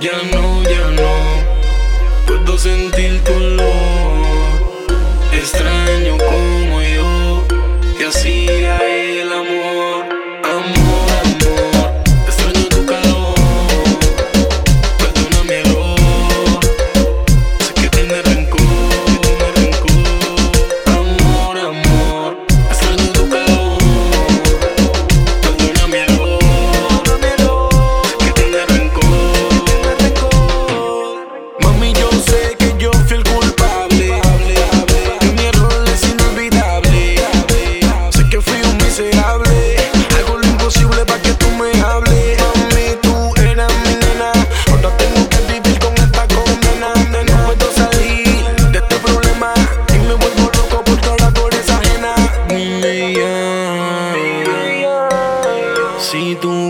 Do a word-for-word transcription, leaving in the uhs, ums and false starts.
Ya no, ya no puedo sentir tu olor. Extraño como yo te hacía el amor. Amor, amor, extraño tu calor. Perdona mi error, sé que tiene rencor, tiene rencor. Amor, amor, extraño tu calor. Perdona mi error, sé que tiene rencor. Mami, yo sé que yo fui el culpable, que mi error es inolvidable. Sé que fui un miserable, hago lo imposible para que tú me hables. Mami, tú eras mi nena, ahora tengo que vivir con esta condena. No puedo salir de este problema y me vuelvo loco por toda la pobreza ajena. Dime ya, si tú